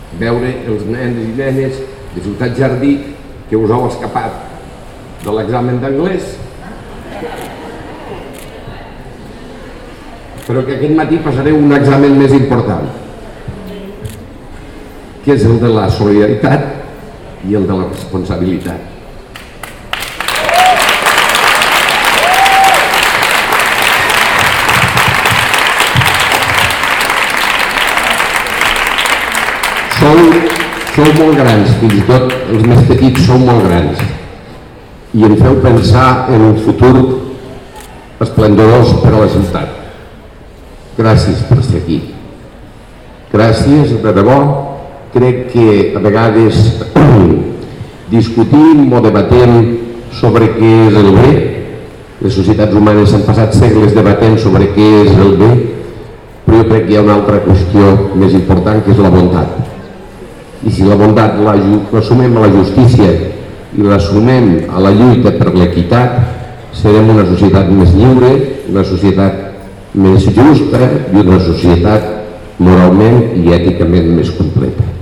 veure els nens i nenes de Ciutat Jardí que us heu escapat de l'examen d'anglès, però que aquest matí passareu un examen més important, que és el de la solidaritat i el de la responsabilitat. Sou molt grans, fins i tot els més petits sou molt grans, i em feu pensar en un futur esplendorós per a la ciutat. Gràcies per ser aquí. Gràcies, de debò. Crec que a vegades discutim o debatem sobre què és el bé. Les societats humanes s'han passat segles debatent sobre què és el bé, però jo crec que hi ha una altra qüestió més important, que és la bondat. I si la bondat l'assumem a la justícia i l'assumem a la lluita per l'equitat, serem una societat més lliure, una societat més justa i una societat moralment i èticament més completa.